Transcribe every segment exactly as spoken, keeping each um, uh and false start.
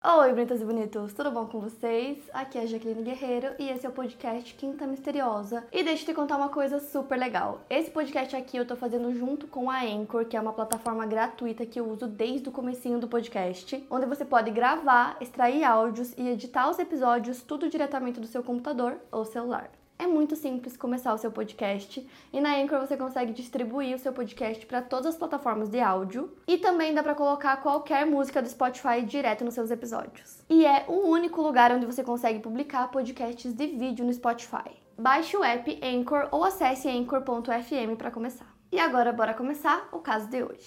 Oi, bonitas e bonitos, tudo bom com vocês? Aqui é a Jaqueline Guerreiro e esse é o podcast Quinta Misteriosa. E deixa eu te contar uma coisa super legal. Esse podcast aqui eu tô fazendo junto com a Anchor, que é uma plataforma gratuita que eu uso desde o comecinho do podcast, onde você pode gravar, extrair áudios e editar os episódios tudo diretamente do seu computador ou celular. É muito simples começar o seu podcast e na Anchor você consegue distribuir o seu podcast para todas as plataformas de áudio e também dá para colocar qualquer música do Spotify direto nos seus episódios. E é o único lugar onde você consegue publicar podcasts de vídeo no Spotify. Baixe o app Anchor ou acesse anchor ponto f m para começar. E agora bora começar o caso de hoje.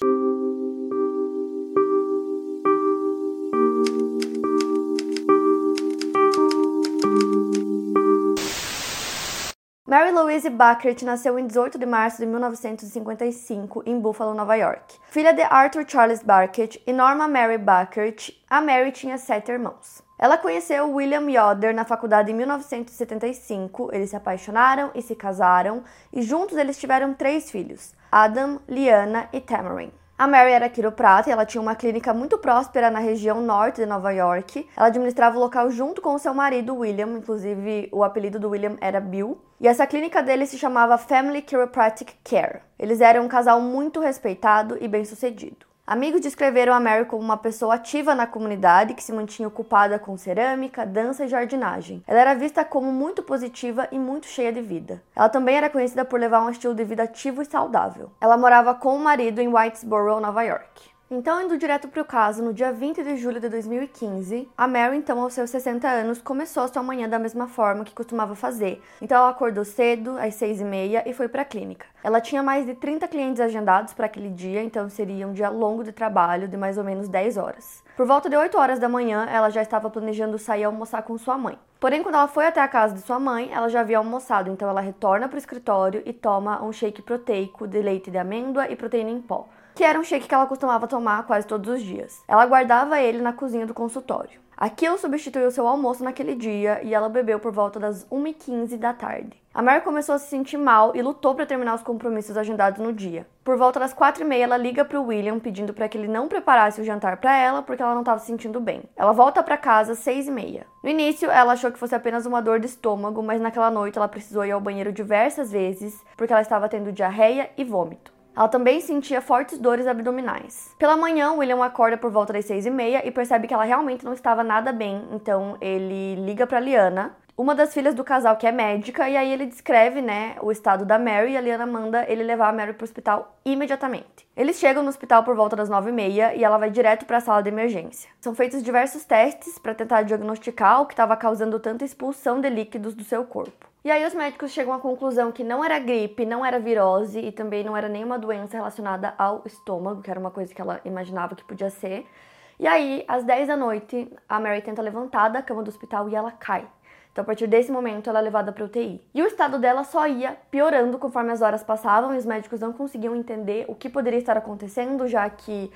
Mary Louise Backert nasceu em dezoito de março de mil novecentos e cinquenta e cinco em Buffalo, Nova York. Filha de Arthur Charles Backert e Norma Mary Backert, a Mary tinha sete irmãos. Ela conheceu William Yoder na faculdade em mil novecentos e setenta e cinco, eles se apaixonaram e se casaram, e juntos eles tiveram três filhos, Adam, Liana e Tamarin. A Mary era quiroprata e ela tinha uma clínica muito próspera na região norte de Nova York. Ela administrava o local junto com o seu marido, William, inclusive o apelido do William era Bill. E essa clínica dele se chamava Family Chiropractic Care. Eles eram um casal muito respeitado e bem-sucedido. Amigos descreveram a Mary como uma pessoa ativa na comunidade que se mantinha ocupada com cerâmica, dança e jardinagem. Ela era vista como muito positiva e muito cheia de vida. Ela também era conhecida por levar um estilo de vida ativo e saudável. Ela morava com o marido em Whitesboro, Nova York. Então, indo direto para o caso, no dia vinte de julho de dois mil e quinze, a Mary, então, aos seus sessenta anos, começou a sua manhã da mesma forma que costumava fazer. Então, ela acordou cedo, às seis e meia, e foi para a clínica. Ela tinha mais de trinta clientes agendados para aquele dia, então seria um dia longo de trabalho, de mais ou menos dez horas. Por volta de oito horas da manhã, ela já estava planejando sair almoçar com sua mãe. Porém, quando ela foi até a casa de sua mãe, ela já havia almoçado, então ela retorna para o escritório e toma um shake proteico de leite de amêndoa e proteína em pó, que era um shake que ela costumava tomar quase todos os dias. Ela guardava ele na cozinha do consultório. Aquilo substituiu seu almoço naquele dia e ela bebeu por volta das uma e quinze da tarde. A Mary começou a se sentir mal e lutou para terminar os compromissos agendados no dia. Por volta das quatro e meia, ela liga para o William pedindo para que ele não preparasse o jantar para ela porque ela não estava se sentindo bem. Ela volta para casa às seis e meia. No início, ela achou que fosse apenas uma dor de estômago, mas naquela noite ela precisou ir ao banheiro diversas vezes porque ela estava tendo diarreia e vômito. Ela também sentia fortes dores abdominais. Pela manhã, William acorda por volta das seis e meia e percebe que ela realmente não estava nada bem, então ele liga para Liana, uma das filhas do casal que é médica, e aí ele descreve, né, o estado da Mary e a Liana manda ele levar a Mary para o hospital imediatamente. Eles chegam no hospital por volta das nove e meia e ela vai direto para a sala de emergência. São feitos diversos testes para tentar diagnosticar o que estava causando tanta expulsão de líquidos do seu corpo. E aí os médicos chegam à conclusão que não era gripe, não era virose e também não era nenhuma doença relacionada ao estômago, que era uma coisa que ela imaginava que podia ser. E aí, às dez da noite, a Mary tenta levantar da cama do hospital e ela cai. Então, a partir desse momento, ela é levada para U T I. E o estado dela só ia piorando conforme as horas passavam e os médicos não conseguiam entender o que poderia estar acontecendo, já que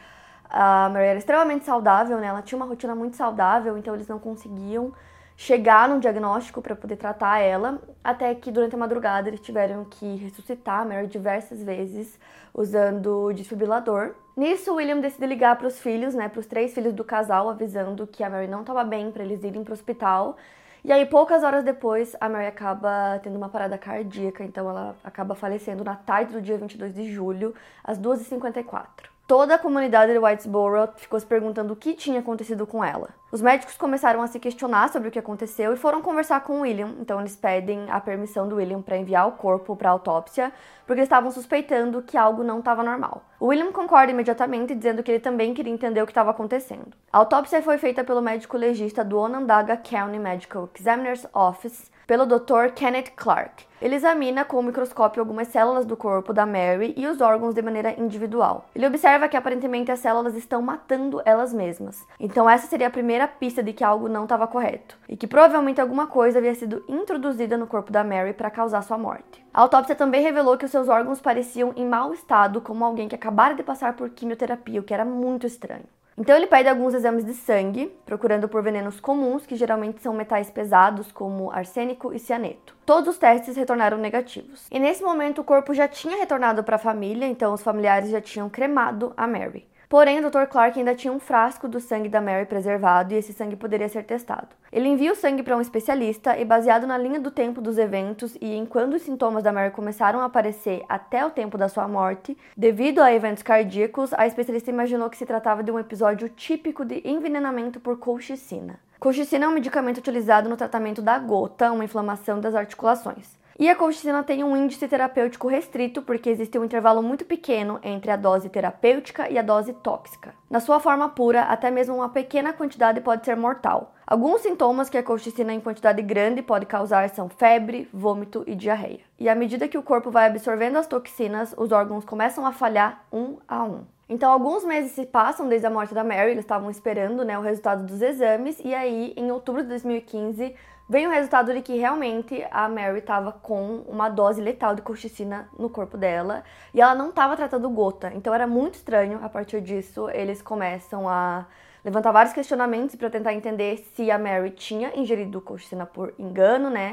a Mary era extremamente saudável, né? Ela tinha uma rotina muito saudável, então eles não conseguiam chegar num diagnóstico para poder tratar ela, até que durante a madrugada eles tiveram que ressuscitar a Mary diversas vezes usando o desfibrilador. Nisso, o William decide ligar para os filhos, né, para os três filhos do casal, avisando que a Mary não estava bem para eles irem para o hospital. E aí, poucas horas depois, a Mary acaba tendo uma parada cardíaca, então ela acaba falecendo na tarde do dia vinte e dois de julho, às duas e cinquenta e quatro. Toda a comunidade de Whitesboro ficou se perguntando o que tinha acontecido com ela. Os médicos começaram a se questionar sobre o que aconteceu e foram conversar com o William. Então eles pedem a permissão do William para enviar o corpo para autópsia, porque eles estavam suspeitando que algo não estava normal. O William concorda imediatamente, dizendo que ele também queria entender o que estava acontecendo. A autópsia foi feita pelo médico legista do Onondaga County Medical Examiner's Office, pelo doutor Kenneth Clark. Ele examina com o microscópio algumas células do corpo da Mary e os órgãos de maneira individual. Ele observa que aparentemente as células estão matando elas mesmas. Então essa seria a primeira pista de que algo não estava correto e que provavelmente alguma coisa havia sido introduzida no corpo da Mary para causar sua morte. A autópsia também revelou que os seus órgãos pareciam em mau estado, como alguém que acabara de passar por quimioterapia, o que era muito estranho. Então ele pede alguns exames de sangue, procurando por venenos comuns, que geralmente são metais pesados, como arsênico e cianeto. Todos os testes retornaram negativos. E nesse momento o corpo já tinha retornado para a família, então os familiares já tinham cremado a Mary. Porém, o doutor Clark ainda tinha um frasco do sangue da Mary preservado e esse sangue poderia ser testado. Ele envia o sangue para um especialista e, baseado na linha do tempo dos eventos e em quando os sintomas da Mary começaram a aparecer até o tempo da sua morte, devido a eventos cardíacos, a especialista imaginou que se tratava de um episódio típico de envenenamento por colchicina. Colchicina é um medicamento utilizado no tratamento da gota, uma inflamação das articulações. E a colchicina tem um índice terapêutico restrito porque existe um intervalo muito pequeno entre a dose terapêutica e a dose tóxica. Na sua forma pura, até mesmo uma pequena quantidade pode ser mortal. Alguns sintomas que a colchicina em quantidade grande pode causar são febre, vômito e diarreia. E à medida que o corpo vai absorvendo as toxinas, os órgãos começam a falhar um a um. Então, alguns meses se passam desde a morte da Mary, eles estavam esperando, né, o resultado dos exames, e aí, em outubro de dois mil e quinze, veio o resultado de que realmente a Mary estava com uma dose letal de colchicina no corpo dela, e ela não estava tratando gota. Então, era muito estranho. A partir disso, eles começam a levantar vários questionamentos para tentar entender se a Mary tinha ingerido colchicina por engano, né,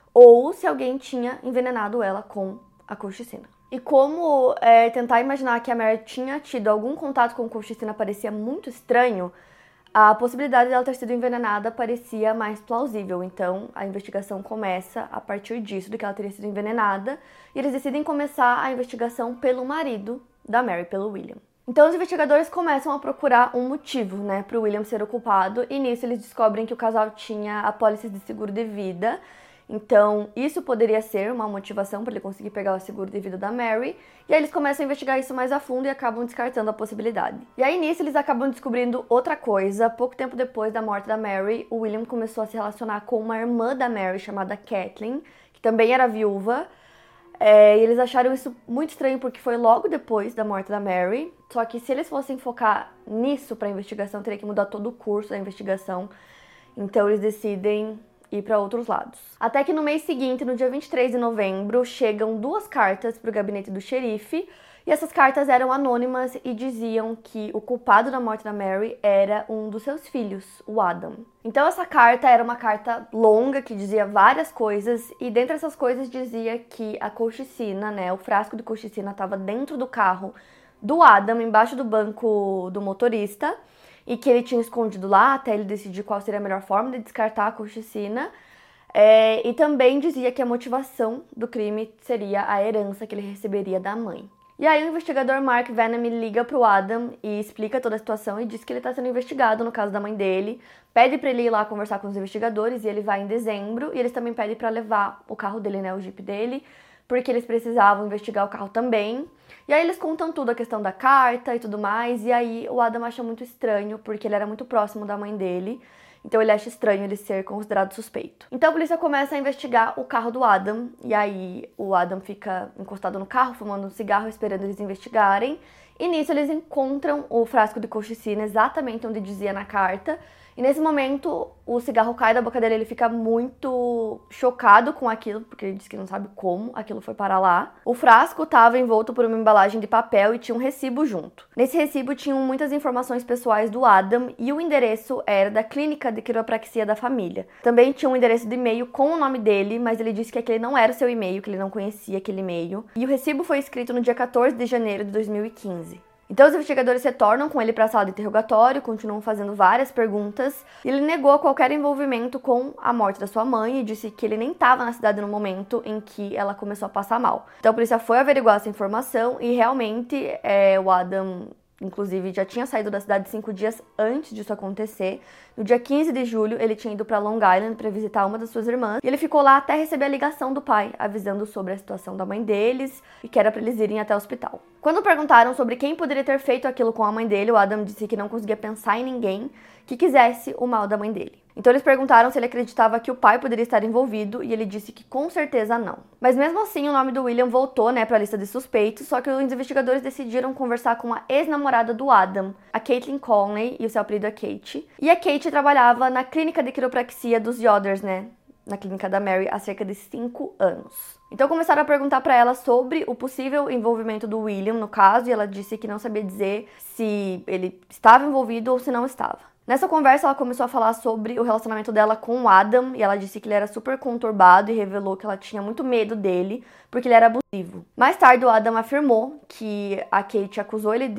ou se alguém tinha envenenado ela com a colchicina. E como é, tentar imaginar que a Mary tinha tido algum contato com colchicina parecia muito estranho, a possibilidade dela ter sido envenenada parecia mais plausível. Então, a investigação começa a partir disso, de que ela teria sido envenenada, e eles decidem começar a investigação pelo marido da Mary, pelo William. Então, os investigadores começam a procurar um motivo, né, para o William ser o culpado, e nisso eles descobrem que o casal tinha apólices de seguro de vida. Então, isso poderia ser uma motivação para ele conseguir pegar o seguro de vida da Mary. E aí eles começam a investigar isso mais a fundo e acabam descartando a possibilidade. E aí nisso eles acabam descobrindo outra coisa. Pouco tempo depois da morte da Mary, o William começou a se relacionar com uma irmã da Mary chamada Kathleen, que também era viúva. É, e eles acharam isso muito estranho porque foi logo depois da morte da Mary. Só que se eles fossem focar nisso para a investigação, teria que mudar todo o curso da investigação. Então eles decidem ir para outros lados. Até que no mês seguinte, no dia vinte e três de novembro, chegam duas cartas para o gabinete do xerife, e essas cartas eram anônimas e diziam que o culpado da morte da Mary era um dos seus filhos, o Adam. Então essa carta era uma carta longa que dizia várias coisas, e dentre essas coisas dizia que a colchicina, né, o frasco de colchicina estava dentro do carro do Adam, embaixo do banco do motorista, e que ele tinha escondido lá até ele decidir qual seria a melhor forma de descartar a colchicina. É, e também dizia que a motivação do crime seria a herança que ele receberia da mãe. E aí o investigador Mark Vanham liga pro Adam e explica toda a situação e diz que ele está sendo investigado no caso da mãe dele, pede para ele ir lá conversar com os investigadores, e ele vai em dezembro, e eles também pedem para levar o carro dele, né, o Jeep dele, porque eles precisavam investigar o carro também. E aí eles contam tudo, a questão da carta e tudo mais, e aí o Adam acha muito estranho, porque ele era muito próximo da mãe dele, então ele acha estranho ele ser considerado suspeito. Então a polícia começa a investigar o carro do Adam, e aí o Adam fica encostado no carro, fumando um cigarro, esperando eles investigarem, e nisso eles encontram o frasco de colchicina exatamente onde dizia na carta. E nesse momento, o cigarro cai da boca dele, ele fica muito chocado com aquilo, porque ele diz que não sabe como aquilo foi parar lá. O frasco estava envolto por uma embalagem de papel e tinha um recibo junto. Nesse recibo tinham muitas informações pessoais do Adam e o endereço era da clínica de quiropraxia da família. Também tinha um endereço de e-mail com o nome dele, mas ele disse que aquele não era o seu e-mail, que ele não conhecia aquele e-mail. E o recibo foi escrito no dia quatorze de janeiro de dois mil e quinze. Então os investigadores retornam com ele para a sala de interrogatório, continuam fazendo várias perguntas, e ele negou qualquer envolvimento com a morte da sua mãe e disse que ele nem estava na cidade no momento em que ela começou a passar mal. Então a polícia foi averiguar essa informação e realmente é, o Adam, inclusive, já tinha saído da cidade cinco dias antes disso acontecer. No dia quinze de julho, ele tinha ido para Long Island para visitar uma das suas irmãs, e ele ficou lá até receber a ligação do pai, avisando sobre a situação da mãe deles e que era para eles irem até o hospital. Quando perguntaram sobre quem poderia ter feito aquilo com a mãe dele, o Adam disse que não conseguia pensar em ninguém que quisesse o mal da mãe dele. Então eles perguntaram se ele acreditava que o pai poderia estar envolvido, e ele disse que com certeza não. Mas mesmo assim, o nome do William voltou, né, para a lista de suspeitos, só que os investigadores decidiram conversar com a ex-namorada do Adam, a Caitlin Conley, e o seu apelido é Kate. E a Kate trabalhava na clínica de quiropraxia dos Yodders, né, na clínica da Mary, há cerca de cinco anos. Então começaram a perguntar para ela sobre o possível envolvimento do William no caso, e ela disse que não sabia dizer se ele estava envolvido ou se não estava. Nessa conversa, ela começou a falar sobre o relacionamento dela com o Adam, e ela disse que ele era super conturbado e revelou que ela tinha muito medo dele, porque ele era abusivo. Mais tarde, o Adam afirmou que a Kate acusou ele de abuso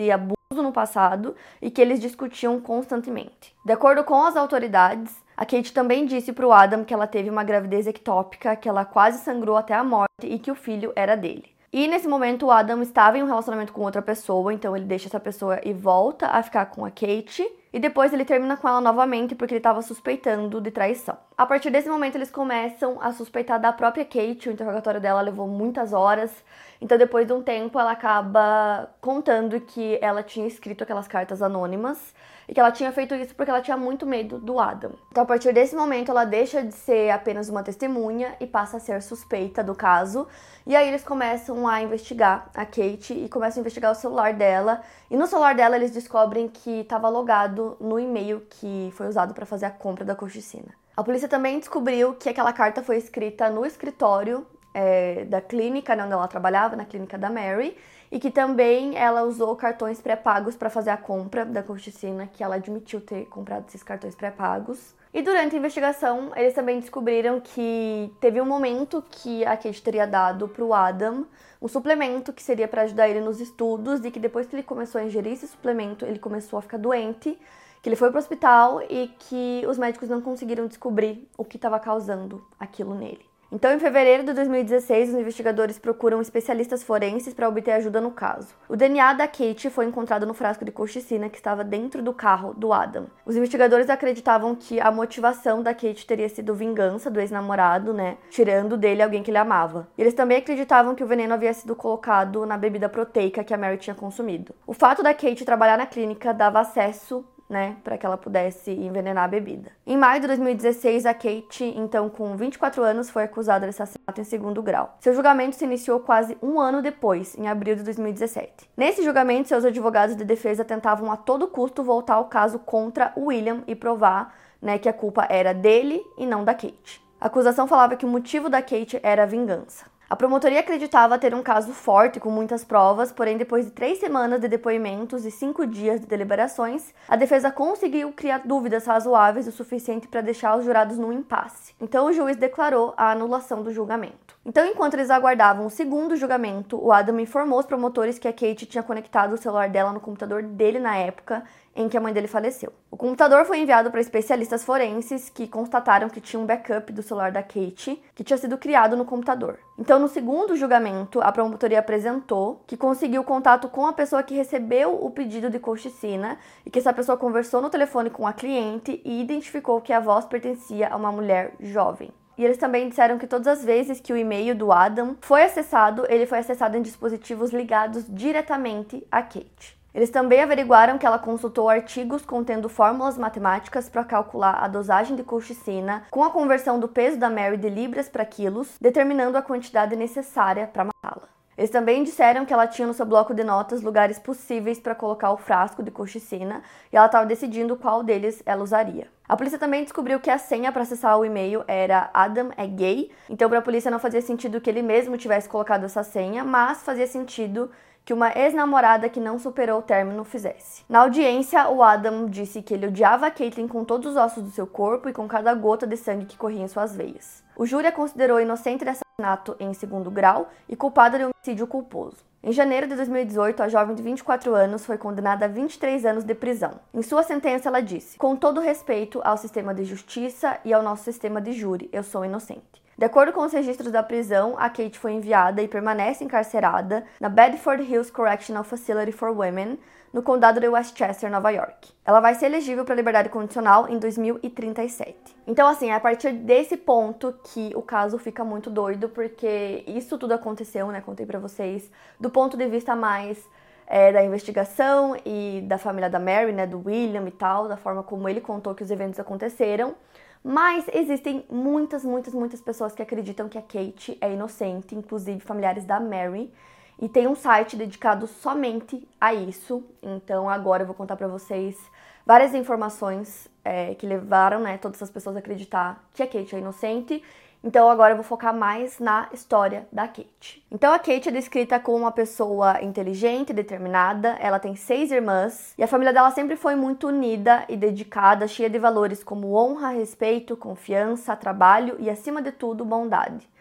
no passado e que eles discutiam constantemente. De acordo com as autoridades, a Kate também disse para o Adam que ela teve uma gravidez ectópica, que ela quase sangrou até a morte e que o filho era dele. E nesse momento o Adam estava em um relacionamento com outra pessoa, então ele deixa essa pessoa e volta a ficar com a Kate. E depois ele termina com ela novamente porque ele estava suspeitando de traição. A partir desse momento eles começam a suspeitar da própria Kate, o interrogatório dela levou muitas horas. Então depois de um tempo ela acaba contando que ela tinha escrito aquelas cartas anônimas e que ela tinha feito isso porque ela tinha muito medo do Adam. Então a partir desse momento ela deixa de ser apenas uma testemunha e passa a ser suspeita do caso. E aí eles começam a investigar a Kate e começam a investigar o celular dela. E no celular dela eles descobrem que estava logado no e-mail que foi usado para fazer a compra da colchicina. A polícia também descobriu que aquela carta foi escrita no escritório é, da clínica, né, onde ela trabalhava, na clínica da Mary, e que também ela usou cartões pré-pagos para fazer a compra da colchicina, que ela admitiu ter comprado esses cartões pré-pagos. E durante a investigação, eles também descobriram que teve um momento que a Kate teria dado para o Adam um suplemento que seria para ajudar ele nos estudos, e que depois que ele começou a ingerir esse suplemento, ele começou a ficar doente, que ele foi para o hospital e que os médicos não conseguiram descobrir o que estava causando aquilo nele. Então, em fevereiro de dois mil e dezesseis, os investigadores procuram especialistas forenses para obter ajuda no caso. O D N A da Kate foi encontrado no frasco de colchicina que estava dentro do carro do Adam. Os investigadores acreditavam que a motivação da Kate teria sido vingança do ex-namorado, né, tirando dele alguém que ele amava. Eles também acreditavam que o veneno havia sido colocado na bebida proteica que a Mary tinha consumido. O fato da Kate trabalhar na clínica dava acesso, né, para que ela pudesse envenenar a bebida. Em maio de dois mil e dezesseis, a Kate, então com vinte e quatro anos, foi acusada de assassinato em segundo grau. Seu julgamento se iniciou quase um ano depois, em abril de dois mil e dezessete. Nesse julgamento, seus advogados de defesa tentavam a todo custo voltar o caso contra o William e provar, né, que a culpa era dele e não da Kate. A acusação falava que o motivo da Kate era a vingança. A promotoria acreditava ter um caso forte com muitas provas, porém depois de três semanas de depoimentos e cinco dias de deliberações, a defesa conseguiu criar dúvidas razoáveis o suficiente para deixar os jurados num impasse. Então o juiz declarou a anulação do julgamento. Então, enquanto eles aguardavam o segundo julgamento, o Adam informou os promotores que a Kate tinha conectado o celular dela no computador dele na época em que a mãe dele faleceu. O computador foi enviado para especialistas forenses que constataram que tinha um backup do celular da Kate que tinha sido criado no computador. Então, no segundo julgamento, a promotoria apresentou que conseguiu contato com a pessoa que recebeu o pedido de colchicina e que essa pessoa conversou no telefone com a cliente e identificou que a voz pertencia a uma mulher jovem. E eles também disseram que todas as vezes que o e-mail do Adam foi acessado, ele foi acessado em dispositivos ligados diretamente a Kate. Eles também averiguaram que ela consultou artigos contendo fórmulas matemáticas para calcular a dosagem de colchicina com a conversão do peso da Mary de libras para quilos, determinando a quantidade necessária para matá-la. Eles também disseram que ela tinha no seu bloco de notas lugares possíveis para colocar o frasco de colchicina e ela estava decidindo qual deles ela usaria. A polícia também descobriu que a senha para acessar o e-mail era Adam é gay, então para a polícia não fazia sentido que ele mesmo tivesse colocado essa senha, mas fazia sentido que uma ex-namorada que não superou o término fizesse. Na audiência, o Adam disse que ele odiava a Caitlyn com todos os ossos do seu corpo e com cada gota de sangue que corria em suas veias. O júri a considerou inocente de assassinato em segundo grau e culpada de homicídio culposo. Em janeiro de dois mil e dezoito, a jovem de vinte e quatro anos foi condenada a vinte e três anos de prisão. Em sua sentença, ela disse: "Com todo respeito ao sistema de justiça e ao nosso sistema de júri, eu sou inocente." De acordo com os registros da prisão, a Kate foi enviada e permanece encarcerada na Bedford Hills Correctional Facility for Women, no condado de Westchester, Nova York. Ela vai ser elegível para liberdade condicional em dois mil e trinta e sete. Então, assim, é a partir desse ponto que o caso fica muito doido, porque isso tudo aconteceu, né, contei pra vocês, do ponto de vista mais é, da investigação e da família da Mary, né, do William e tal, da forma como ele contou que os eventos aconteceram. Mas existem muitas, muitas, muitas pessoas que acreditam que a Kate é inocente, inclusive familiares da Mary. E tem um site dedicado somente a isso. Então agora eu vou contar pra vocês várias informações é, que levaram, né, todas as pessoas a acreditar que a Kate é inocente. Então agora eu vou focar mais na história da Kate. Então a Kate é descrita como uma pessoa inteligente, determinada, ela tem seis irmãs e a família dela sempre foi muito unida e dedicada, cheia de valores como honra, respeito, confiança, trabalho e, acima de tudo, bondade.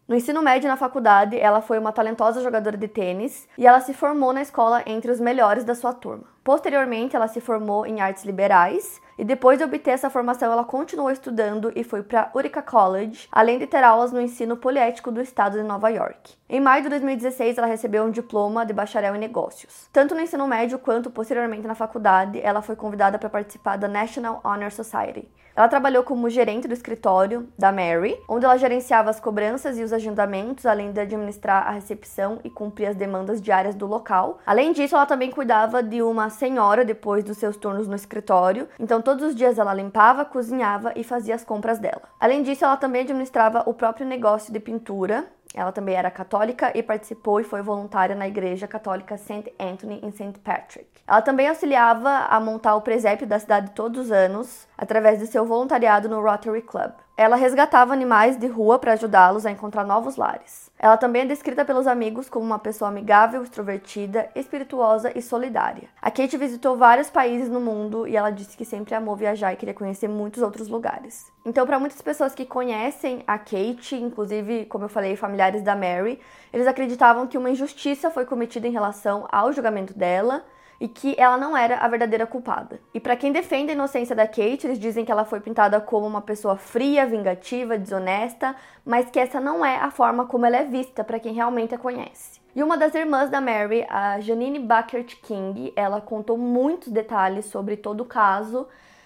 No ensino médio e na faculdade, ela foi uma talentosa jogadora de tênis e ela se formou na escola entre os melhores da sua turma. Posteriormente, ela se formou em artes liberais e depois de obter essa formação, ela continuou estudando e foi para Utica College, além de ter aulas no ensino poliético do estado de Nova York. Em maio de dois mil e dezesseis, ela recebeu um diploma de bacharel em negócios. Tanto no ensino médio quanto posteriormente na faculdade, ela foi convidada para participar da National Honor Society. Ela trabalhou como gerente do escritório da Mary, onde ela gerenciava as cobranças e os agendamentos, além de administrar a recepção e cumprir as demandas diárias do local. Além disso, ela também cuidava de uma senhora depois dos seus turnos no escritório, então todos os dias ela limpava, cozinhava e fazia as compras dela. Além disso, ela também administrava o próprio negócio de pintura. Ela também era católica e participou e foi voluntária na igreja católica Saint Anthony em Saint Patrick. Ela também auxiliava a montar o presépio da cidade todos os anos, através de seu voluntariado no Rotary Club. Ela resgatava animais de rua para ajudá-los a encontrar novos lares. Ela também é descrita pelos amigos como uma pessoa amigável, extrovertida, espirituosa e solidária. A Kate visitou vários países no mundo e ela disse que sempre amou viajar e queria conhecer muitos outros lugares. Então, para muitas pessoas que conhecem a Kate, inclusive, como eu falei, familiares da Mary, eles acreditavam que uma injustiça foi cometida em relação ao julgamento dela e que ela não era a verdadeira culpada. E para quem defende a inocência da Kate, eles dizem que ela foi pintada como uma pessoa fria, vingativa, desonesta, mas que essa não é a forma como ela é vista para quem realmente a conhece. E uma das irmãs da Mary, a Janine Buckert King, ela contou muitos detalhes sobre todo o caso,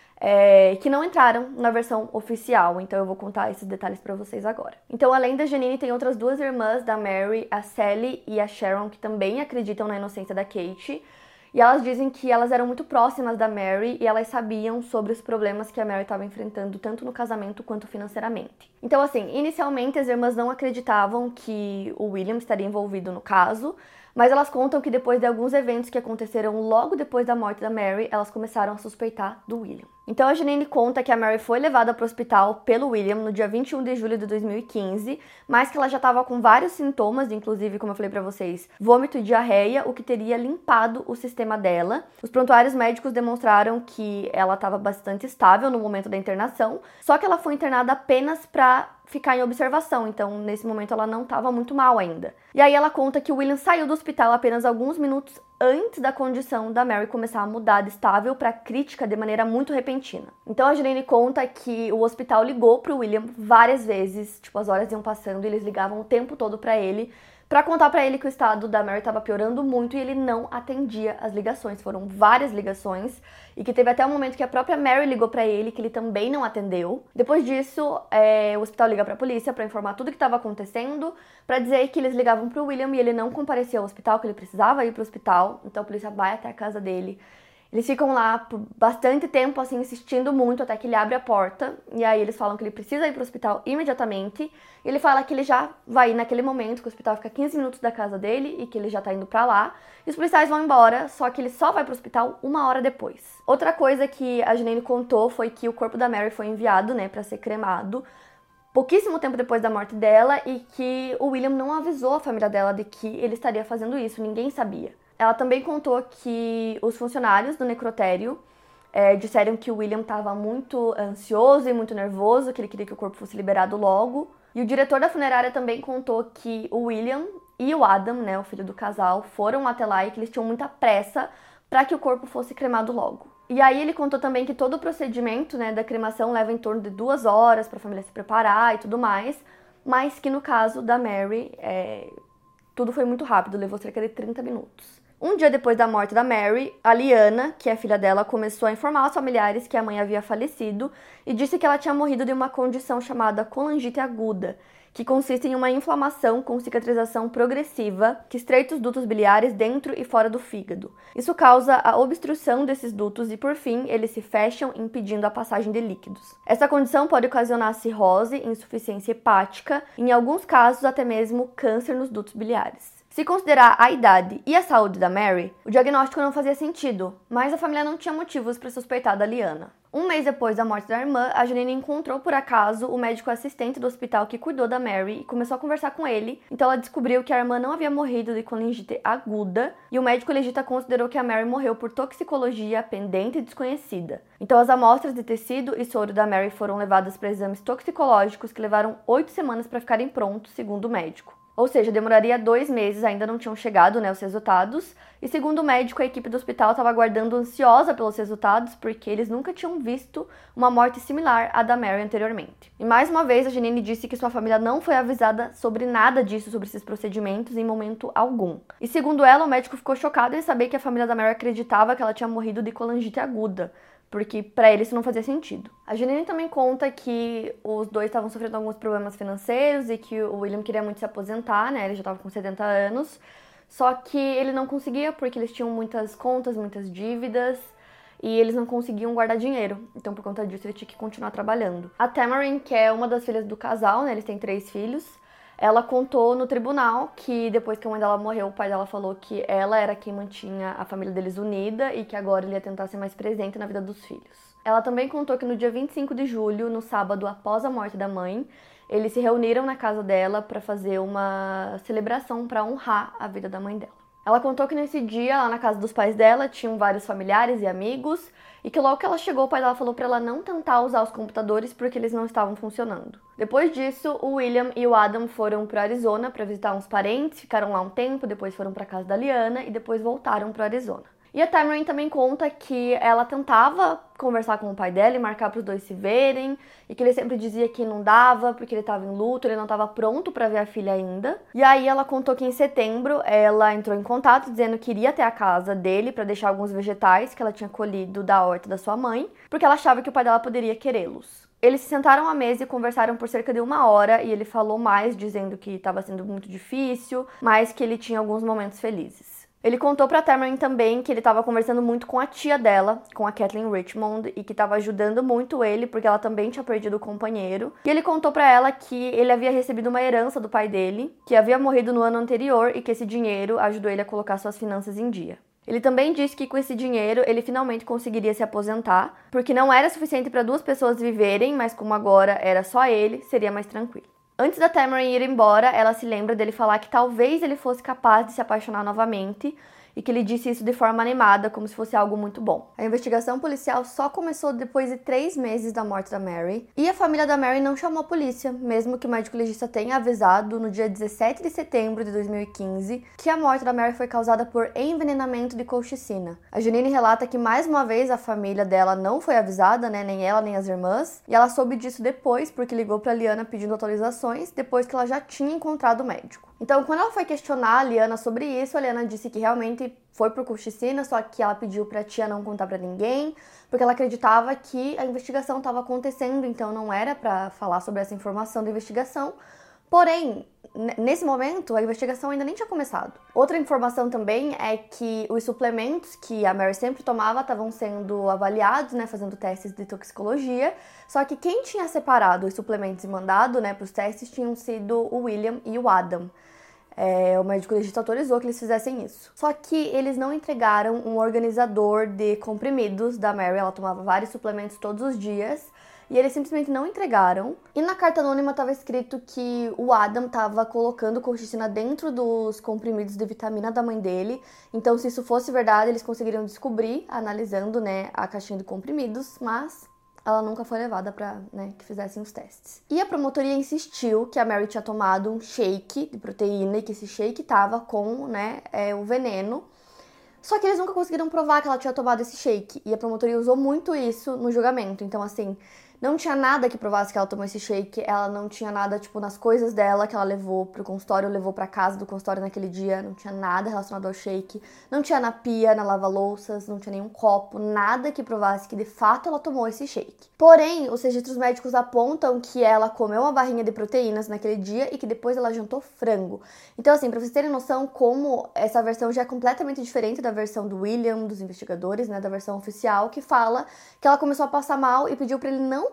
É, que não entraram na versão oficial, então eu vou contar esses detalhes pra vocês agora. Então, além da Janine, tem outras duas irmãs da Mary, a Sally e a Sharon, que também acreditam na inocência da Kate, e elas dizem que elas eram muito próximas da Mary e elas sabiam sobre os problemas que a Mary estava enfrentando, tanto no casamento quanto financeiramente. Então, assim, inicialmente as irmãs não acreditavam que o William estaria envolvido no caso, mas elas contam que depois de alguns eventos que aconteceram logo depois da morte da Mary, elas começaram a suspeitar do William. Então a Janine conta que a Mary foi levada para o hospital pelo William no dia vinte e um de julho de dois mil e quinze, mas que ela já estava com vários sintomas, inclusive, como eu falei para vocês, vômito e diarreia, o que teria limpado o sistema dela. Os prontuários médicos demonstraram que ela estava bastante estável no momento da internação, só que ela foi internada apenas para ficar em observação, então nesse momento ela não estava muito mal ainda. E aí ela conta que o William saiu do hospital apenas alguns minutos antes da condição da Mary começar a mudar de estável para crítica de maneira muito repentina. Então a Janine conta que o hospital ligou para o William várias vezes, tipo, as horas iam passando e eles ligavam o tempo todo para ele, para contar para ele que o estado da Mary estava piorando muito e ele não atendia as ligações. Foram várias ligações e que teve até um momento que a própria Mary ligou para ele, que ele também não atendeu. Depois disso, é, o hospital liga para a polícia para informar tudo o que estava acontecendo, para dizer que eles ligavam para o William e ele não comparecia ao hospital, que ele precisava ir para o hospital. Então a polícia vai até a casa dele. Eles ficam lá por bastante tempo, assim, insistindo muito até que ele abre a porta. E aí eles falam que ele precisa ir pro hospital imediatamente. E ele fala que ele já vai ir naquele momento, que o hospital fica quinze minutos da casa dele e que ele já tá indo pra lá. E os policiais vão embora, só que ele só vai pro hospital uma hora depois. Outra coisa que a Janine contou foi que o corpo da Mary foi enviado, né, pra ser cremado pouquíssimo tempo depois da morte dela e que o William não avisou a família dela de que ele estaria fazendo isso, ninguém sabia. Ela também contou que os funcionários do necrotério é, disseram que o William estava muito ansioso e muito nervoso, que ele queria que o corpo fosse liberado logo. E o diretor da funerária também contou que o William e o Adam, né, o filho do casal, foram até lá e que eles tinham muita pressa para que o corpo fosse cremado logo. E aí ele contou também que todo o procedimento, né, da cremação leva em torno de duas horas para a família se preparar e tudo mais, mas que no caso da Mary, é, tudo foi muito rápido, levou cerca de trinta minutos. Um dia depois da morte da Mary, a Liana, que é a filha dela, começou a informar aos familiares que a mãe havia falecido e disse que ela tinha morrido de uma condição chamada colangite aguda, que consiste em uma inflamação com cicatrização progressiva que estreita os dutos biliares dentro e fora do fígado. Isso causa a obstrução desses dutos e, por fim, eles se fecham, impedindo a passagem de líquidos. Essa condição pode ocasionar cirrose, insuficiência hepática e, em alguns casos, até mesmo câncer nos dutos biliares. Se considerar a idade e a saúde da Mary, o diagnóstico não fazia sentido, mas a família não tinha motivos para suspeitar da Liana. Um mês depois da morte da irmã, a Janine encontrou por acaso o médico assistente do hospital que cuidou da Mary e começou a conversar com ele. Então ela descobriu que a irmã não havia morrido de colangite aguda e o médico legista considerou que a Mary morreu por toxicologia pendente e desconhecida. Então as amostras de tecido e soro da Mary foram levadas para exames toxicológicos que levaram oito semanas para ficarem prontos, segundo o médico. Ou seja, demoraria dois meses, ainda não tinham chegado, né, os resultados. E segundo o médico, a equipe do hospital estava aguardando ansiosa pelos resultados, porque eles nunca tinham visto uma morte similar à da Mary anteriormente. E mais uma vez, a Janine disse que sua família não foi avisada sobre nada disso, sobre esses procedimentos, em momento algum. E segundo ela, o médico ficou chocado em saber que a família da Mary acreditava que ela tinha morrido de colangite aguda, porque pra ele isso não fazia sentido. A Janine também conta que os dois estavam sofrendo alguns problemas financeiros e que o William queria muito se aposentar, né? Ele já estava com setenta anos, só que ele não conseguia porque eles tinham muitas contas, muitas dívidas e eles não conseguiam guardar dinheiro. Então, por conta disso, ele tinha que continuar trabalhando. A Tamarind, que é uma das filhas do casal, né? Eles têm três filhos. Ela contou no tribunal que depois que a mãe dela morreu, o pai dela falou que ela era quem mantinha a família deles unida e que agora ele ia tentar ser mais presente na vida dos filhos. Ela também contou que no dia vinte e cinco de julho, no sábado após a morte da mãe, eles se reuniram na casa dela para fazer uma celebração para honrar a vida da mãe dela. Ela contou que nesse dia, lá na casa dos pais dela, tinham vários familiares e amigos, e que logo que ela chegou, o pai dela falou para ela não tentar usar os computadores porque eles não estavam funcionando. Depois disso, o William e o Adam foram para Arizona para visitar uns parentes, ficaram lá um tempo, depois foram para casa da Liana e depois voltaram para Arizona. E a Tamarind também conta que ela tentava conversar com o pai dela e marcar para os dois se verem, e que ele sempre dizia que não dava porque ele estava em luto, ele não estava pronto para ver a filha ainda. E aí ela contou que em setembro ela entrou em contato dizendo que iria até a casa dele para deixar alguns vegetais que ela tinha colhido da horta da sua mãe, porque ela achava que o pai dela poderia querê-los. Eles se sentaram à mesa e conversaram por cerca de uma hora e ele falou mais, dizendo que estava sendo muito difícil, mas que ele tinha alguns momentos felizes. Ele contou pra Tamarind também que ele estava conversando muito com a tia dela, com a Kathleen Richmond, e que estava ajudando muito ele porque ela também tinha perdido o companheiro. E ele contou pra ela que ele havia recebido uma herança do pai dele, que havia morrido no ano anterior e que esse dinheiro ajudou ele a colocar suas finanças em dia. Ele também disse que com esse dinheiro ele finalmente conseguiria se aposentar, porque não era suficiente para duas pessoas viverem, mas como agora era só ele, seria mais tranquilo. Antes da Tamarind ir embora, ela se lembra dele falar que talvez ele fosse capaz de se apaixonar novamente e que ele disse isso de forma animada, como se fosse algo muito bom. A investigação policial só começou depois de três meses da morte da Mary, e a família da Mary não chamou a polícia, mesmo que o médico legista tenha avisado no dia dezessete de setembro de dois mil e quinze que a morte da Mary foi causada por envenenamento de colchicina. A Janine relata que mais uma vez a família dela não foi avisada, né, nem ela nem as irmãs, e ela soube disso depois porque ligou para Liana pedindo atualizações, depois que ela já tinha encontrado o médico. Então, quando ela foi questionar a Liana sobre isso, a Liana disse que realmente foi por colchicina, só que ela pediu pra tia não contar pra ninguém, porque ela acreditava que a investigação estava acontecendo, então não era pra falar sobre essa informação da investigação. Porém, nesse momento, a investigação ainda nem tinha começado. Outra informação também é que os suplementos que a Mary sempre tomava estavam sendo avaliados, né, fazendo testes de toxicologia, só que quem tinha separado os suplementos e mandado, né, para os testes tinham sido o William e o Adam. É, o médico legista autorizou que eles fizessem isso. Só que eles não entregaram um organizador de comprimidos da Mary, ela tomava vários suplementos todos os dias, e eles simplesmente não entregaram. E na carta anônima estava escrito que o Adam estava colocando colchicina dentro dos comprimidos de vitamina da mãe dele. Então, se isso fosse verdade, eles conseguiriam descobrir, analisando, né, a caixinha de comprimidos, mas ela nunca foi levada para, né, que fizessem os testes. E a promotoria insistiu que a Mary tinha tomado um shake de proteína e que esse shake estava com, né, é, o veneno. Só que eles nunca conseguiram provar que ela tinha tomado esse shake. E a promotoria usou muito isso no julgamento. Então, assim, não tinha nada que provasse que ela tomou esse shake. Ela não tinha nada, tipo, nas coisas dela que ela levou pro consultório, levou pra casa do consultório naquele dia. Não tinha nada relacionado ao shake. Não tinha na pia, na lava-louças, não tinha nenhum copo. Nada que provasse que, de fato, ela tomou esse shake. Porém, os registros médicos apontam que ela comeu uma barrinha de proteínas naquele dia e que depois ela jantou frango. Então, assim, pra vocês terem noção como essa versão já é completamente diferente da versão do William, dos investigadores, né, da versão oficial, que fala que ela começou a passar mal e pediu pra ele não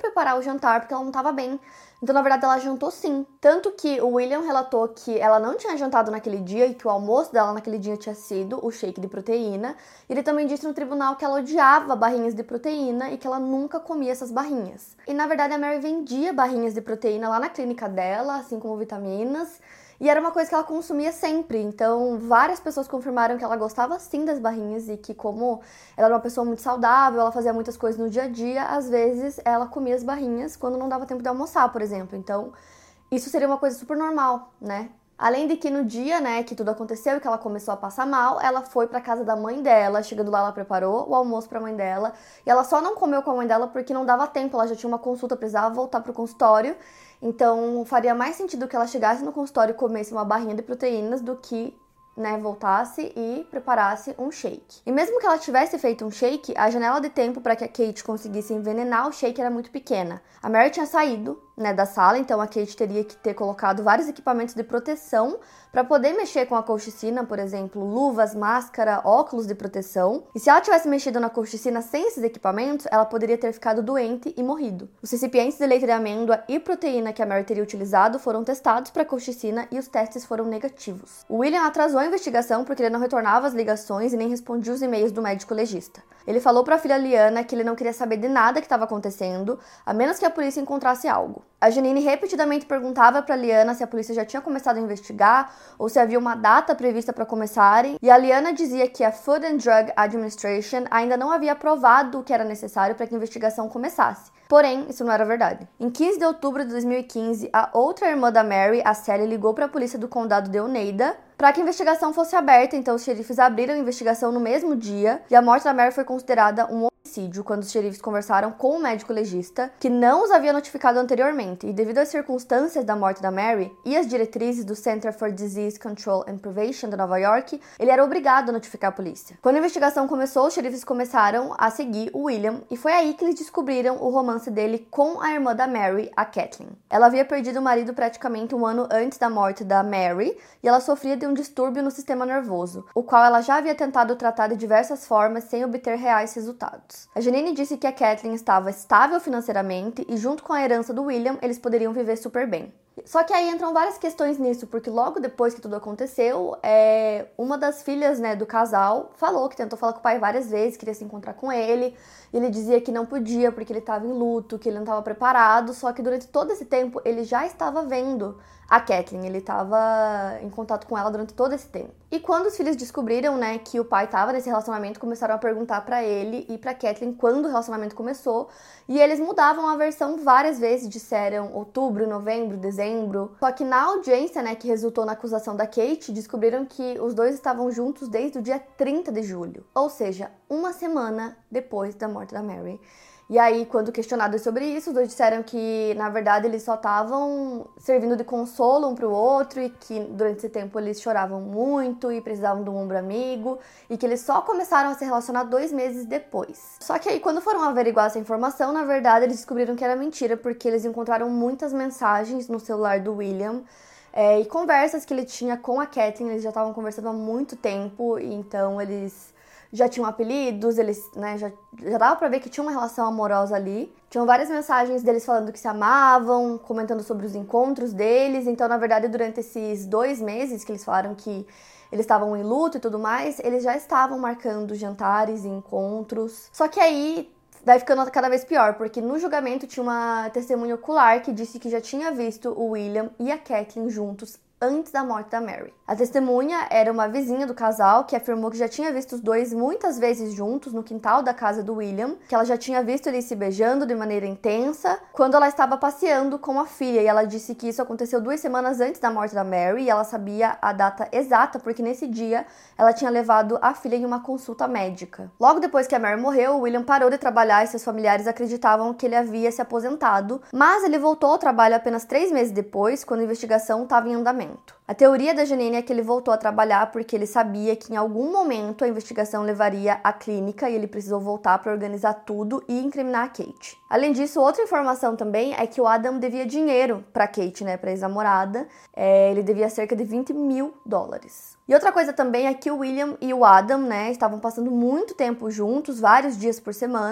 preparar o jantar porque ela não estava bem. Então, na verdade, ela jantou sim. Tanto que o William relatou que ela não tinha jantado naquele dia e que o almoço dela naquele dia tinha sido o shake de proteína. Ele também disse no tribunal que ela odiava barrinhas de proteína e que ela nunca comia essas barrinhas. E, na verdade, a Mary vendia barrinhas de proteína lá na clínica dela, assim como vitaminas. E era uma coisa que ela consumia sempre, então várias pessoas confirmaram que ela gostava sim das barrinhas e que como ela era uma pessoa muito saudável, ela fazia muitas coisas no dia a dia, às vezes ela comia as barrinhas quando não dava tempo de almoçar, por exemplo. Então isso seria uma coisa super normal, né? Além de que no dia, né, que tudo aconteceu e que ela começou a passar mal, ela foi pra casa da mãe dela, chegando lá ela preparou o almoço pra mãe dela, e ela só não comeu com a mãe dela porque não dava tempo, ela já tinha uma consulta, precisava voltar pro consultório, então faria mais sentido que ela chegasse no consultório e comesse uma barrinha de proteínas do que, né, voltasse e preparasse um shake. E mesmo que ela tivesse feito um shake, a janela de tempo para que a Kate conseguisse envenenar o shake era muito pequena. A Mary tinha saído, né, da sala, então a Kate teria que ter colocado vários equipamentos de proteção para poder mexer com a colchicina, por exemplo, luvas, máscara, óculos de proteção. E se ela tivesse mexido na colchicina sem esses equipamentos, ela poderia ter ficado doente e morrido. Os recipientes de leite de amêndoa e proteína que a Mary teria utilizado foram testados para colchicina e os testes foram negativos. O William atrasou a investigação porque ele não retornava as ligações e nem respondia os e-mails do médico legista. Ele falou para a filha Liana que ele não queria saber de nada que estava acontecendo, a menos que a polícia encontrasse algo. A Janine repetidamente perguntava para Liana se a polícia já tinha começado a investigar ou se havia uma data prevista para começarem, e a Liana dizia que a Food and Drug Administration ainda não havia aprovado o que era necessário para que a investigação começasse. Porém, isso não era verdade. Em quinze de outubro de dois mil e quinze, a outra irmã da Mary, a Sally, ligou para a polícia do condado de Oneida para que a investigação fosse aberta, então os xerifes abriram a investigação no mesmo dia, e a morte da Mary foi considerada um homicídio quando os xerifes conversaram com o médico legista, que não os havia notificado anteriormente, e devido às circunstâncias da morte da Mary e às diretrizes do Center for Disease Control and Prevention de Nova York, ele era obrigado a notificar a polícia. Quando a investigação começou, os xerifes começaram a seguir o William, e foi aí que eles descobriram o romance dele com a irmã da Mary, a Kathleen. Ela havia perdido o marido praticamente um ano antes da morte da Mary, e ela sofria de um distúrbio no sistema nervoso, o qual ela já havia tentado tratar de diversas formas sem obter reais resultados. A Janine disse que a Kathleen estava estável financeiramente e junto com a herança do William, eles poderiam viver super bem. Só que aí entram várias questões nisso, porque logo depois que tudo aconteceu, é, uma das filhas, né, do casal falou que tentou falar com o pai várias vezes, queria se encontrar com ele, e ele dizia que não podia porque ele estava em luto, que ele não estava preparado, só que durante todo esse tempo ele já estava vendo a Kathleen, ele estava em contato com ela durante todo esse tempo. E quando os filhos descobriram, né, que o pai estava nesse relacionamento, começaram a perguntar pra ele e pra Kathleen quando o relacionamento começou, e eles mudavam a versão várias vezes, disseram outubro, novembro, dezembro. Só que na audiência, né, que resultou na acusação da Kate, descobriram que os dois estavam juntos desde o dia trinta de julho, ou seja, uma semana depois da morte da Mary. E aí, quando questionados sobre isso, os dois disseram que, na verdade, eles só estavam servindo de consolo um para o outro e que, durante esse tempo, eles choravam muito e precisavam de um ombro amigo e que eles só começaram a se relacionar dois meses depois. Só que aí, quando foram averiguar essa informação, na verdade, eles descobriram que era mentira porque eles encontraram muitas mensagens no celular do William é, e conversas que ele tinha com a Kathleen. Eles já estavam conversando há muito tempo, e então eles já tinham apelidos, eles, né, já, já dava pra ver que tinha uma relação amorosa ali. Tinham várias mensagens deles falando que se amavam, comentando sobre os encontros deles. Então, na verdade, durante esses dois meses que eles falaram que eles estavam em luto e tudo mais, eles já estavam marcando jantares e encontros. Só que aí vai ficando cada vez pior, porque no julgamento tinha uma testemunha ocular que disse que já tinha visto o William e a Kathleen juntos antes da morte da Mary. A testemunha era uma vizinha do casal que afirmou que já tinha visto os dois muitas vezes juntos no quintal da casa do William, que ela já tinha visto eles se beijando de maneira intensa quando ela estava passeando com a filha, e ela disse que isso aconteceu duas semanas antes da morte da Mary, e ela sabia a data exata porque nesse dia ela tinha levado a filha em uma consulta médica. Logo depois que a Mary morreu, o William parou de trabalhar e seus familiares acreditavam que ele havia se aposentado, mas ele voltou ao trabalho apenas três meses depois, quando a investigação estava em andamento. A teoria da Janine é que ele voltou a trabalhar porque ele sabia que em algum momento a investigação levaria à clínica e ele precisou voltar para organizar tudo e incriminar a Kate. Além disso, outra informação também é que o Adam devia dinheiro para Kate, né, para ex-namorada. É, ele devia cerca de vinte mil dólares. E outra coisa também é que o William e o Adam, né, estavam passando muito tempo juntos, vários dias por semana,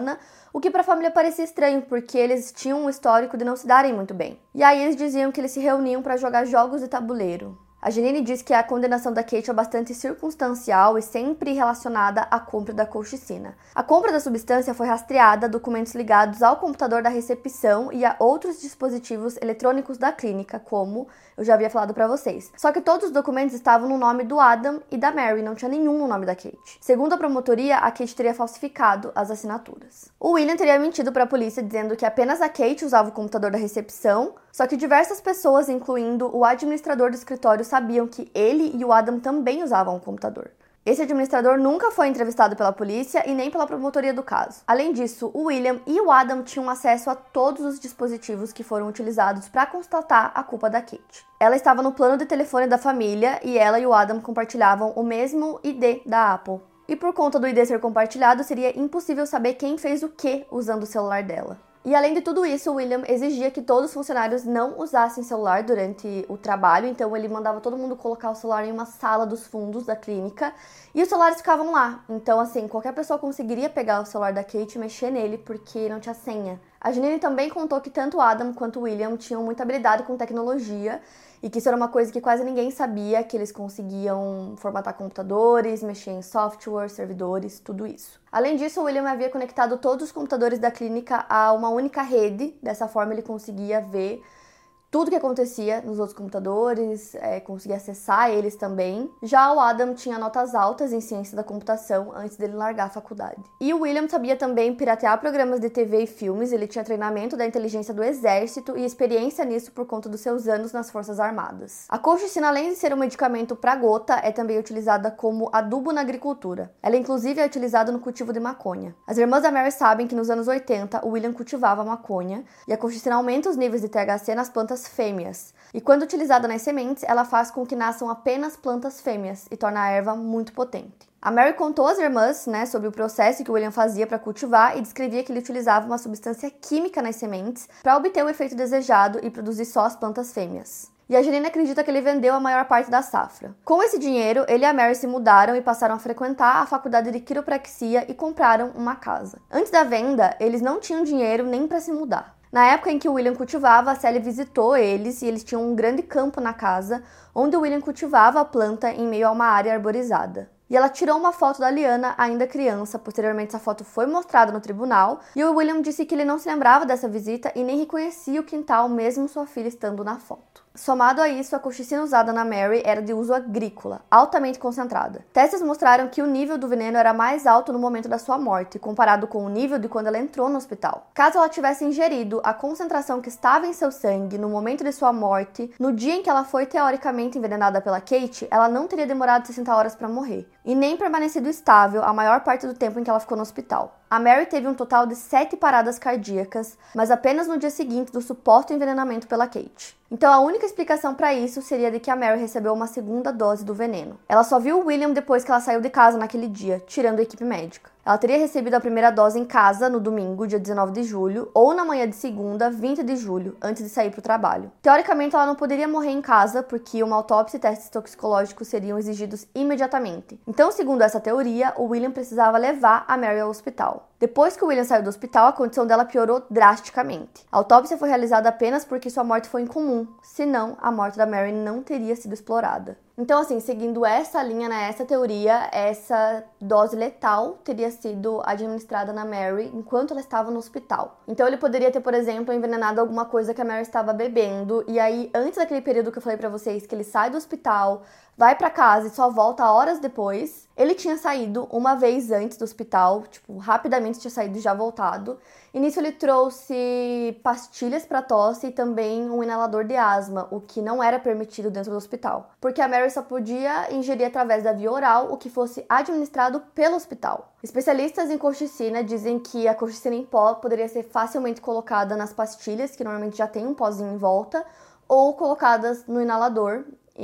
o que para a família parecia estranho, porque eles tinham um histórico de não se darem muito bem. E aí eles diziam que eles se reuniam para jogar jogos de tabuleiro. A Janine diz que a condenação da Kate é bastante circunstancial e sempre relacionada à compra da colchicina. A compra da substância foi rastreada a documentos ligados ao computador da recepção e a outros dispositivos eletrônicos da clínica, como eu já havia falado para vocês. Só que todos os documentos estavam no nome do Adam e da Mary, não tinha nenhum no nome da Kate. Segundo a promotoria, a Kate teria falsificado as assinaturas. O William teria mentido para a polícia dizendo que apenas a Kate usava o computador da recepção, só que diversas pessoas, incluindo o administrador do escritório, sabiam que ele e o Adam também usavam o computador. Esse administrador nunca foi entrevistado pela polícia e nem pela promotoria do caso. Além disso, o William e o Adam tinham acesso a todos os dispositivos que foram utilizados para constatar a culpa da Kate. Ela estava no plano de telefone da família e ela e o Adam compartilhavam o mesmo I D da Apple. E por conta do I D ser compartilhado, seria impossível saber quem fez o que usando o celular dela. E além de tudo isso, o William exigia que todos os funcionários não usassem celular durante o trabalho, então ele mandava todo mundo colocar o celular em uma sala dos fundos da clínica e os celulares ficavam lá. Então, assim, qualquer pessoa conseguiria pegar o celular da Kate e mexer nele porque não tinha senha. A Janine também contou que tanto o Adam quanto o William tinham muita habilidade com tecnologia e que isso era uma coisa que quase ninguém sabia, que eles conseguiam formatar computadores, mexer em software, servidores, tudo isso. Além disso, o William havia conectado todos os computadores da clínica a uma única rede, dessa forma ele conseguia ver tudo que acontecia nos outros computadores, é, conseguia acessar eles também. Já o Adam tinha notas altas em ciência da computação antes dele largar a faculdade. E o William sabia também piratear programas de T V e filmes, ele tinha treinamento da inteligência do exército e experiência nisso por conta dos seus anos nas Forças Armadas. A colchicina, além de ser um medicamento para gota, é também utilizada como adubo na agricultura. Ela inclusive é utilizada no cultivo de maconha. As irmãs da Mary sabem que nos anos oitenta o William cultivava maconha e a colchicina aumenta os níveis de T H C nas plantas fêmeas. E quando utilizada nas sementes, ela faz com que nasçam apenas plantas fêmeas e torna a erva muito potente. A Mary contou às irmãs, né, sobre o processo que o William fazia para cultivar e descrevia que ele utilizava uma substância química nas sementes para obter o efeito desejado e produzir só as plantas fêmeas. E a Janine acredita que ele vendeu a maior parte da safra. Com esse dinheiro, ele e a Mary se mudaram e passaram a frequentar a faculdade de quiropraxia e compraram uma casa. Antes da venda, eles não tinham dinheiro nem para se mudar. Na época em que o William cultivava, a Sally visitou eles e eles tinham um grande campo na casa, onde o William cultivava a planta em meio a uma área arborizada. E ela tirou uma foto da Liana ainda criança, posteriormente essa foto foi mostrada no tribunal, e o William disse que ele não se lembrava dessa visita e nem reconhecia o quintal, mesmo sua filha estando na foto. Somado a isso, a colchicina usada na Mary era de uso agrícola, altamente concentrada. Testes mostraram que o nível do veneno era mais alto no momento da sua morte, comparado com o nível de quando ela entrou no hospital. Caso ela tivesse ingerido a concentração que estava em seu sangue no momento de sua morte, no dia em que ela foi teoricamente envenenada pela Kate, ela não teria demorado sessenta horas para morrer, e nem permanecido estável a maior parte do tempo em que ela ficou no hospital. A Mary teve um total de sete paradas cardíacas, mas apenas no dia seguinte do suposto envenenamento pela Kate. Então a única explicação para isso seria de que a Mary recebeu uma segunda dose do veneno. Ela só viu o William depois que ela saiu de casa naquele dia, tirando a equipe médica. Ela teria recebido a primeira dose em casa no domingo, dia dezenove de julho, ou na manhã de segunda, vinte de julho, antes de sair para o trabalho. Teoricamente, ela não poderia morrer em casa, porque uma autópsia e testes toxicológicos seriam exigidos imediatamente. Então, segundo essa teoria, o William precisava levar a Mary ao hospital. Depois que o William saiu do hospital, a condição dela piorou drasticamente. A autópsia foi realizada apenas porque sua morte foi incomum, senão a morte da Mary não teria sido explorada. Então, assim, seguindo essa linha, né, essa teoria, essa dose letal teria sido administrada na Mary enquanto ela estava no hospital. Então, ele poderia ter, por exemplo, envenenado alguma coisa que a Mary estava bebendo, e aí, antes daquele período que eu falei pra vocês, que ele sai do hospital, vai pra casa e só volta horas depois, ele tinha saído uma vez antes do hospital, tipo, rapidamente tinha saído e já voltado. E nisso ele trouxe pastilhas para tosse e também um inalador de asma, o que não era permitido dentro do hospital, porque a Mary só podia ingerir através da via oral o que fosse administrado pelo hospital. Especialistas em colchicina dizem que a colchicina em pó poderia ser facilmente colocada nas pastilhas, que normalmente já tem um pozinho em volta, ou colocadas no inalador.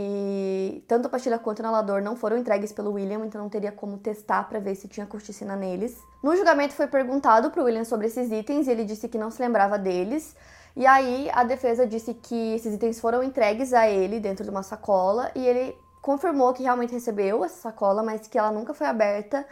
E tanto a pastilha quanto o inalador não foram entregues pelo William, então não teria como testar para ver se tinha colchicina neles. No julgamento foi perguntado para o William sobre esses itens e ele disse que não se lembrava deles. E aí a defesa disse que esses itens foram entregues a ele dentro de uma sacola e ele confirmou que realmente recebeu essa sacola, mas que ela nunca foi aberta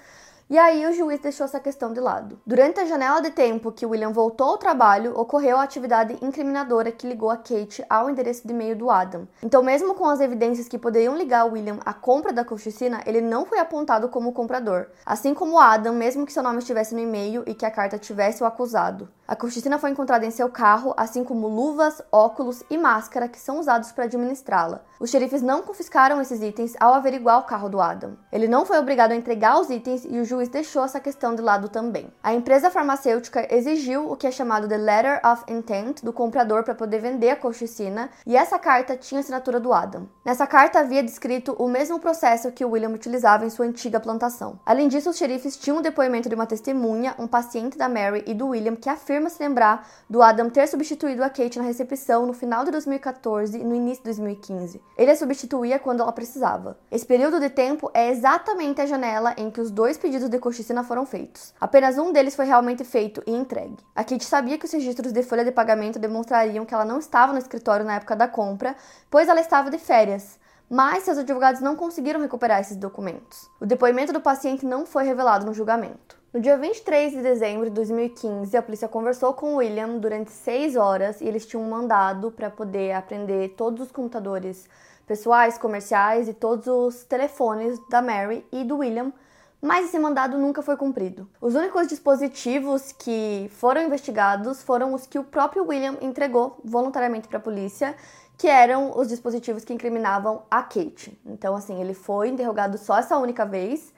E aí o juiz deixou essa questão de lado. Durante a janela de tempo que William voltou ao trabalho, ocorreu a atividade incriminadora que ligou a Kate ao endereço de e-mail do Adam. Então, mesmo com as evidências que poderiam ligar William à compra da colchicina, ele não foi apontado como comprador. Assim como Adam, mesmo que seu nome estivesse no e-mail e que a carta tivesse o acusado. A colchicina foi encontrada em seu carro, assim como luvas, óculos e máscara que são usados para administrá-la. Os xerifes não confiscaram esses itens ao averiguar o carro do Adam. Ele não foi obrigado a entregar os itens e o juiz deixou essa questão de lado também. A empresa farmacêutica exigiu o que é chamado de Letter of Intent do comprador para poder vender a colchicina, e essa carta tinha a assinatura do Adam. Nessa carta havia descrito o mesmo processo que o William utilizava em sua antiga plantação. Além disso, os xerifes tinham um depoimento de uma testemunha, um paciente da Mary e do William, que afirma se lembrar do Adam ter substituído a Kate na recepção no final de dois mil e quatorze e no início de dois mil e quinze. Ele a substituía quando ela precisava. Esse período de tempo é exatamente a janela em que os dois pedidos de colchicina foram feitos. Apenas um deles foi realmente feito e entregue. A Kate sabia que os registros de folha de pagamento demonstrariam que ela não estava no escritório na época da compra, pois ela estava de férias. Mas seus advogados não conseguiram recuperar esses documentos. O depoimento do paciente não foi revelado no julgamento. No dia vinte e três de dezembro de dois mil e quinze, a polícia conversou com o William durante seis horas e eles tinham um mandado para poder apreender todos os computadores pessoais, comerciais e todos os telefones da Mary e do William, mas esse mandado nunca foi cumprido. Os únicos dispositivos que foram investigados foram os que o próprio William entregou voluntariamente para a polícia, que eram os dispositivos que incriminavam a Kate. Então, assim, ele foi interrogado só essa única vez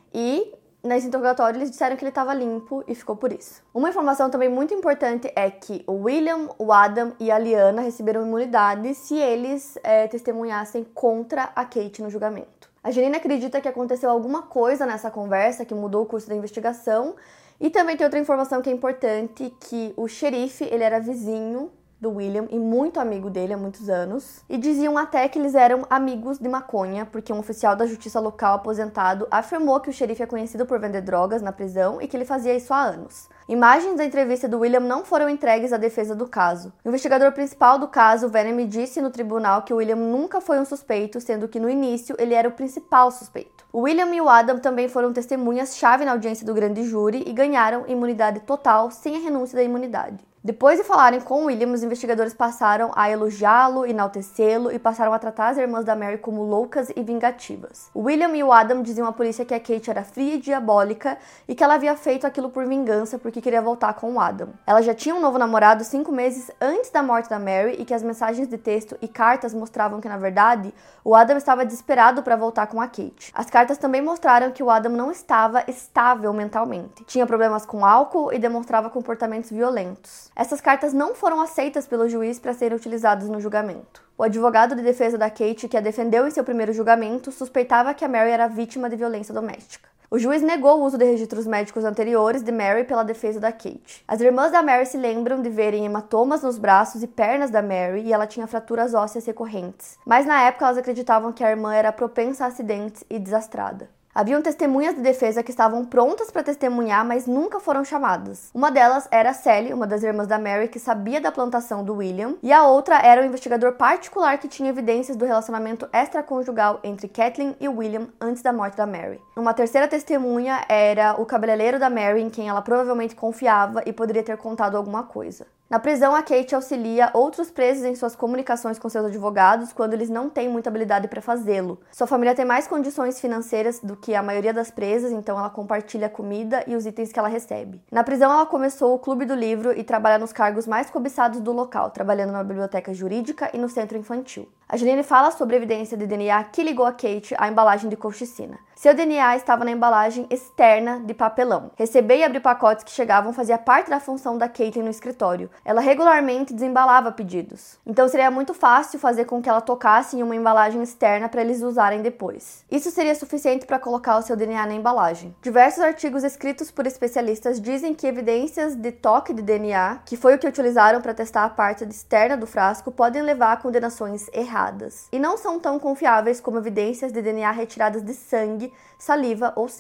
e nesse interrogatório eles disseram que ele estava limpo e ficou por isso. Uma informação também muito importante é que o William, o Adam e a Liana receberam imunidade se eles é, testemunhassem contra a Kate no julgamento. A Janine acredita que aconteceu alguma coisa nessa conversa que mudou o curso da investigação. E também tem outra informação que é importante, que o xerife, ele era vizinho do William e muito amigo dele há muitos anos. E diziam até que eles eram amigos de maconha, porque um oficial da justiça local aposentado afirmou que o xerife é conhecido por vender drogas na prisão e que ele fazia isso há anos. Imagens da entrevista do William não foram entregues à defesa do caso. O investigador principal do caso, Venom, disse no tribunal que o William nunca foi um suspeito, sendo que no início ele era o principal suspeito. O William e o Adam também foram testemunhas-chave na audiência do grande júri e ganharam imunidade total sem a renúncia da imunidade. Depois de falarem com o William, os investigadores passaram a elogiá-lo, enaltecê-lo e passaram a tratar as irmãs da Mary como loucas e vingativas. O William e o Adam diziam à polícia que a Kate era fria e diabólica e que ela havia feito aquilo por vingança porque queria voltar com o Adam. Ela já tinha um novo namorado cinco meses antes da morte da Mary e que as mensagens de texto e cartas mostravam que, na verdade, o Adam estava desesperado para voltar com a Kate. As cartas também mostraram que o Adam não estava estável mentalmente. Tinha problemas com álcool e demonstrava comportamentos violentos. Essas cartas não foram aceitas pelo juiz para serem utilizadas no julgamento. O advogado de defesa da Kate, que a defendeu em seu primeiro julgamento, suspeitava que a Mary era vítima de violência doméstica. O juiz negou o uso de registros médicos anteriores de Mary pela defesa da Kate. As irmãs da Mary se lembram de verem hematomas nos braços e pernas da Mary e ela tinha fraturas ósseas recorrentes. Mas na época elas acreditavam que a irmã era propensa a acidentes e desastrada. Haviam testemunhas de defesa que estavam prontas para testemunhar, mas nunca foram chamadas. Uma delas era Sally, uma das irmãs da Mary, que sabia da plantação do William, e a outra era o investigador particular que tinha evidências do relacionamento extraconjugal entre Kathleen e William antes da morte da Mary. Uma terceira testemunha era o cabeleireiro da Mary, em quem ela provavelmente confiava e poderia ter contado alguma coisa. Na prisão, a Kate auxilia outros presos em suas comunicações com seus advogados quando eles não têm muita habilidade para fazê-lo. Sua família tem mais condições financeiras do que a maioria das presas, então ela compartilha a comida e os itens que ela recebe. Na prisão, ela começou o Clube do Livro e trabalha nos cargos mais cobiçados do local, trabalhando na biblioteca jurídica e no centro infantil. A Janine fala sobre a evidência de D N A que ligou a Kate à embalagem de colchicina. Seu D N A estava na embalagem externa de papelão. Receber e abrir pacotes que chegavam fazia parte da função da Kate no escritório. Ela regularmente desembalava pedidos. Então seria muito fácil fazer com que ela tocasse em uma embalagem externa para eles usarem depois. Isso seria suficiente para colocar o seu D N A na embalagem. Diversos artigos escritos por especialistas dizem que evidências de toque de D N A, que foi o que utilizaram para testar a parte externa do frasco, podem levar a condenações erradas. E não são tão confiáveis como evidências de D N A retiradas de sangue, saliva ou sêmen.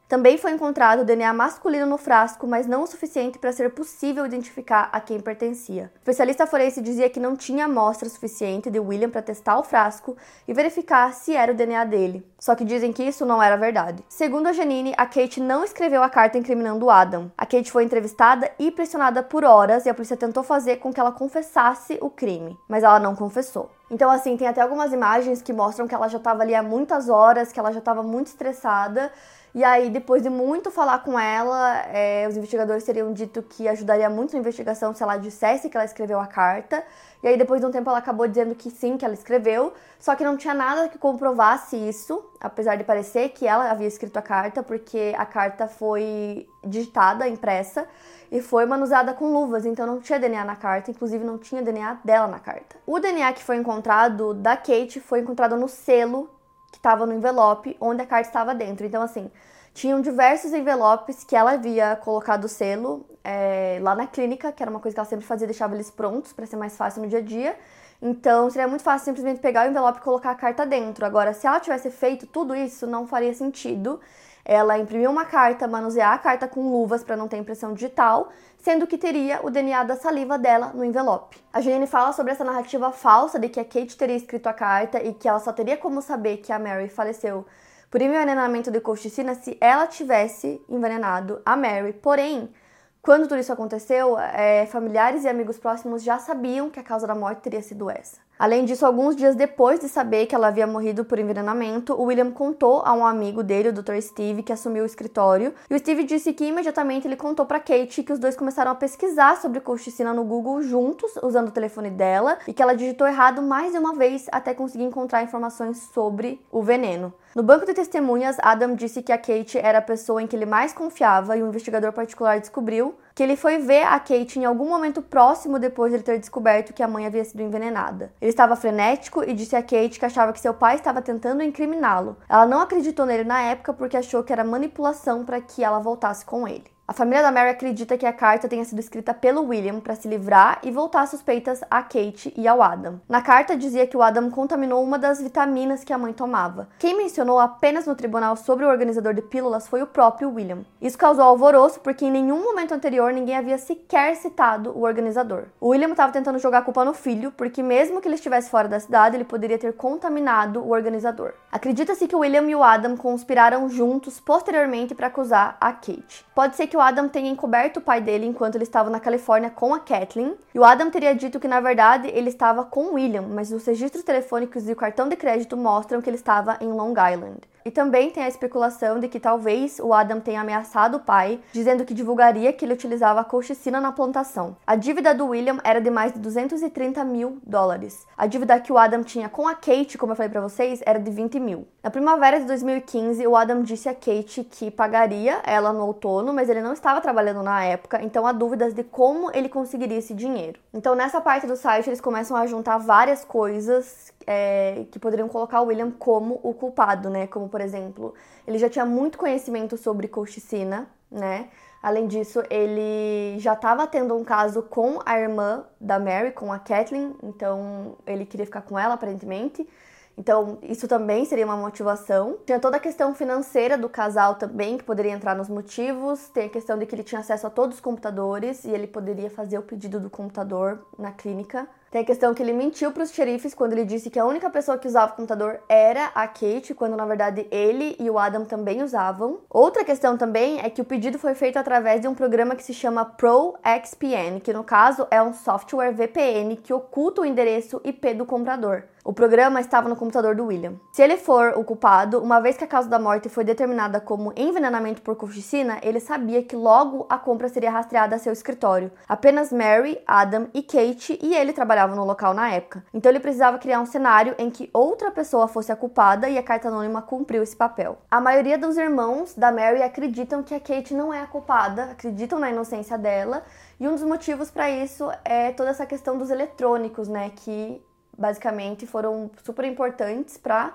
Também foi encontrado D N A masculino no frasco, mas não o suficiente para ser possível identificar a quem pertencia. O especialista forense dizia que não tinha amostra suficiente de William para testar o frasco e verificar se era o D N A dele. Só que dizem que isso não era verdade. Segundo a Janine, a Kate não escreveu a carta incriminando o Adam. A Kate foi entrevistada e pressionada por horas e a polícia tentou fazer com que ela confessasse o crime, mas ela não confessou. Então, assim, tem até algumas imagens que mostram que ela já estava ali há muitas horas, que ela já estava muito estressada. E aí, depois de muito falar com ela, é, os investigadores teriam dito que ajudaria muito na investigação se ela dissesse que ela escreveu a carta. E aí, depois de um tempo, ela acabou dizendo que sim, que ela escreveu. Só que não tinha nada que comprovasse isso, apesar de parecer que ela havia escrito a carta, porque a carta foi digitada, impressa, e foi manuseada com luvas, então não tinha D N A na carta, inclusive não tinha D N A dela na carta. O D N A que foi encontrado da Kate foi encontrado no selo que estava no envelope onde a carta estava dentro. Então, assim, tinham diversos envelopes que ela havia colocado o selo é, lá na clínica, que era uma coisa que ela sempre fazia, deixava eles prontos para ser mais fácil no dia a dia. Então, seria muito fácil simplesmente pegar o envelope e colocar a carta dentro. Agora, se ela tivesse feito tudo isso, não faria sentido ela imprimir uma carta, manusear a carta com luvas para não ter impressão digital, sendo que teria o D N A da saliva dela no envelope. A Janine fala sobre essa narrativa falsa de que a Kate teria escrito a carta e que ela só teria como saber que a Mary faleceu por envenenamento de colchicina se ela tivesse envenenado a Mary. Porém, quando tudo isso aconteceu, é, familiares e amigos próximos já sabiam que a causa da morte teria sido essa. Além disso, alguns dias depois de saber que ela havia morrido por envenenamento, o William contou a um amigo dele, o doutor Steve, que assumiu o escritório. E o Steve disse que imediatamente ele contou para Kate que os dois começaram a pesquisar sobre colchicina no Google juntos, usando o telefone dela, e que ela digitou errado mais de uma vez até conseguir encontrar informações sobre o veneno. No banco de testemunhas, Adam disse que a Kate era a pessoa em que ele mais confiava e um investigador particular descobriu que ele foi ver a Kate em algum momento próximo depois de ele ter descoberto que a mãe havia sido envenenada. Ele estava frenético e disse a Kate que achava que seu pai estava tentando incriminá-lo. Ela não acreditou nele na época porque achou que era manipulação para que ela voltasse com ele. A família da Mary acredita que a carta tenha sido escrita pelo William para se livrar e voltar suspeitas a Kate e ao Adam. Na carta dizia que o Adam contaminou uma das vitaminas que a mãe tomava. Quem mencionou apenas no tribunal sobre o organizador de pílulas foi o próprio William. Isso causou alvoroço porque em nenhum momento anterior ninguém havia sequer citado o organizador. O William estava tentando jogar a culpa no filho porque mesmo que ele estivesse fora da cidade, ele poderia ter contaminado o organizador. Acredita-se que o William e o Adam conspiraram juntos posteriormente para acusar a Kate. Pode ser que o Adam tenha encoberto o pai dele enquanto ele estava na Califórnia com a Kathleen, e o Adam teria dito que na verdade ele estava com o William, mas os registros telefônicos e o cartão de crédito mostram que ele estava em Long Island. E também tem a especulação de que talvez o Adam tenha ameaçado o pai, dizendo que divulgaria que ele utilizava a colchicina na plantação. A dívida do William era de mais de duzentos e trinta mil dólares. A dívida que o Adam tinha com a Kate, como eu falei pra vocês, era de vinte mil. Na primavera de dois mil e quinze, o Adam disse a Kate que pagaria ela no outono, mas ele não estava trabalhando na época, então há dúvidas de como ele conseguiria esse dinheiro. Então nessa parte do site eles começam a juntar várias coisas é, que poderiam colocar o William como o culpado, né? Como, por exemplo, ele já tinha muito conhecimento sobre colchicina, né? Além disso, ele já estava tendo um caso com a irmã da Mary, com a Kathleen, então ele queria ficar com ela, aparentemente. Então, isso também seria uma motivação. Tinha toda a questão financeira do casal também, que poderia entrar nos motivos. Tem a questão de que ele tinha acesso a todos os computadores e ele poderia fazer o pedido do computador na clínica. Tem a questão que ele mentiu para os xerifes quando ele disse que a única pessoa que usava o computador era a Kate, quando na verdade ele e o Adam também usavam. Outra questão também é que o pedido foi feito através de um programa que se chama Pro X P N, que no caso é um software V P N que oculta o endereço I P do comprador. O programa estava no computador do William. Se ele for o culpado, uma vez que a causa da morte foi determinada como envenenamento por colchicina, ele sabia que logo a compra seria rastreada a seu escritório. Apenas Mary, Adam e Kate e ele trabalhavam no local na época. Então ele precisava criar um cenário em que outra pessoa fosse a culpada e a carta anônima cumpriu esse papel. A maioria dos irmãos da Mary acreditam que a Kate não é a culpada, acreditam na inocência dela, e um dos motivos para isso é toda essa questão dos eletrônicos, né, que basicamente foram super importantes para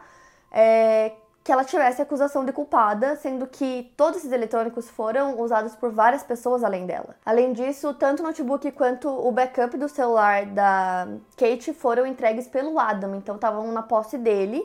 é, que ela tivesse a acusação de culpada, sendo que todos esses eletrônicos foram usados por várias pessoas além dela. Além disso, tanto o notebook quanto o backup do celular da Kate foram entregues pelo Adam, então estavam na posse dele,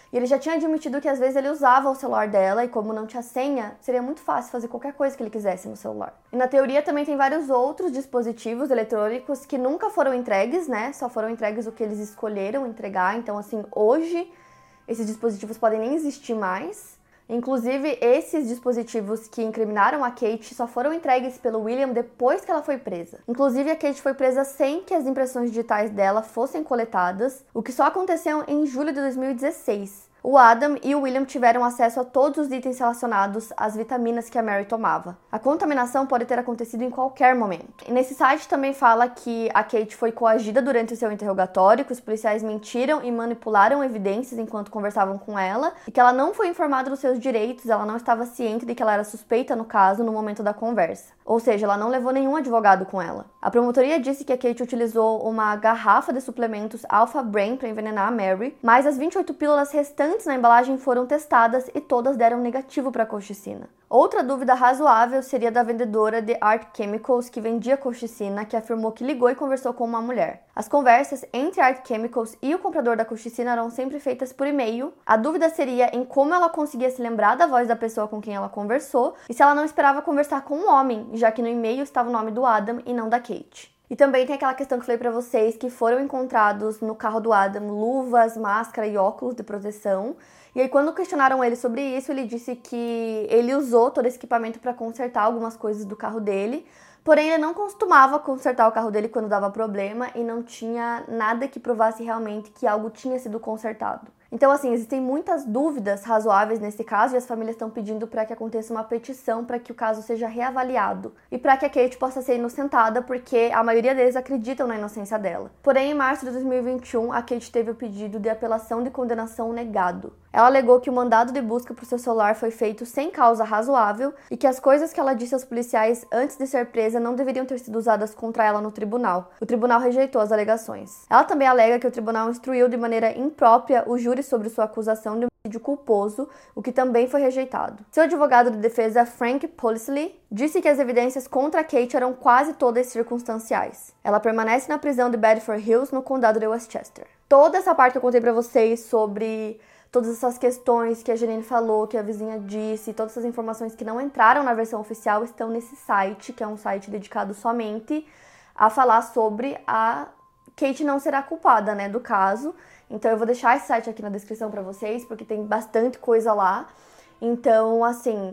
E ele já tinha admitido que às vezes ele usava o celular dela e como não tinha senha, seria muito fácil fazer qualquer coisa que ele quisesse no celular. E na teoria também tem vários outros dispositivos eletrônicos que nunca foram entregues, né? Só foram entregues o que eles escolheram entregar. Então, assim, hoje esses dispositivos podem nem existir mais. Inclusive, esses dispositivos que incriminaram a Kate só foram entregues pelo William depois que ela foi presa. Inclusive, a Kate foi presa sem que as impressões digitais dela fossem coletadas, o que só aconteceu em julho de dois mil e dezesseis. O Adam e o William tiveram acesso a todos os itens relacionados às vitaminas que a Mary tomava. A contaminação pode ter acontecido em qualquer momento. E nesse site também fala que a Kate foi coagida durante o seu interrogatório, que os policiais mentiram e manipularam evidências enquanto conversavam com ela, e que ela não foi informada dos seus direitos, ela não estava ciente de que ela era suspeita no caso no momento da conversa. Ou seja, ela não levou nenhum advogado com ela. A promotoria disse que a Kate utilizou uma garrafa de suplementos Alpha Brain para envenenar a Mary, mas as vinte e oito pílulas restantes na embalagem foram testadas e todas deram negativo para a colchicina. Outra dúvida razoável seria da vendedora de Art Chemicals que vendia colchicina, que afirmou que ligou e conversou com uma mulher. As conversas entre Art Chemicals e o comprador da colchicina eram sempre feitas por e-mail. A dúvida seria em como ela conseguia se lembrar da voz da pessoa com quem ela conversou e se ela não esperava conversar com um homem, já que no e-mail estava o nome do Adam e não da Kate. E também tem aquela questão que eu falei pra vocês, que foram encontrados no carro do Adam luvas, máscara e óculos de proteção. E aí quando questionaram ele sobre isso, ele disse que ele usou todo esse equipamento para consertar algumas coisas do carro dele, porém ele não costumava consertar o carro dele quando dava problema e não tinha nada que provasse realmente que algo tinha sido consertado. Então, assim, existem muitas dúvidas razoáveis nesse caso e as famílias estão pedindo para que aconteça uma petição para que o caso seja reavaliado e para que a Kate possa ser inocentada, porque a maioria deles acreditam na inocência dela. Porém, em março de dois mil e vinte e um, a Kate teve o pedido de apelação de condenação negado. Ela alegou que o mandado de busca por seu celular foi feito sem causa razoável e que as coisas que ela disse aos policiais antes de ser presa não deveriam ter sido usadas contra ela no tribunal. O tribunal rejeitou as alegações. Ela também alega que o tribunal instruiu de maneira imprópria o júri sobre sua acusação de homicídio culposo, o que também foi rejeitado. Seu advogado de defesa, Frank Polisley, disse que as evidências contra Kate eram quase todas circunstanciais. Ela permanece na prisão de Bedford Hills, no condado de Westchester. Toda essa parte que eu contei pra vocês sobre todas essas questões que a Janine falou, que a vizinha disse, todas essas informações que não entraram na versão oficial estão nesse site, que é um site dedicado somente a falar sobre a Kate não será culpada, né, do caso. Então eu vou deixar esse site aqui na descrição pra vocês, porque tem bastante coisa lá. Então, assim,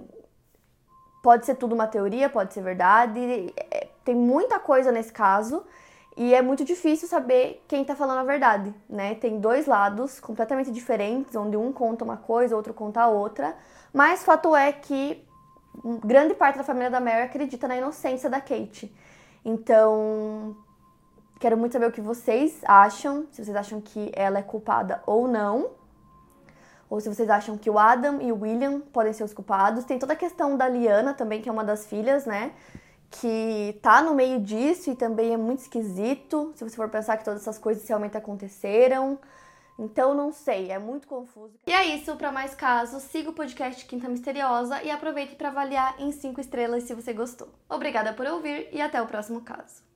pode ser tudo uma teoria, pode ser verdade, tem muita coisa nesse caso. E é muito difícil saber quem tá falando a verdade, né? Tem dois lados completamente diferentes, onde um conta uma coisa, outro conta a outra. Mas fato é que grande parte da família da Mary acredita na inocência da Kate. Então, quero muito saber o que vocês acham, se vocês acham que ela é culpada ou não. Ou se vocês acham que o Adam e o William podem ser os culpados. Tem toda a questão da Liana também, que é uma das filhas, né? Que tá no meio disso e também é muito esquisito, se você for pensar que todas essas coisas realmente aconteceram. Então, não sei, é muito confuso. E é isso, para mais casos, siga o podcast Quinta Misteriosa e aproveite para avaliar em cinco estrelas se você gostou. Obrigada por ouvir e até o próximo caso.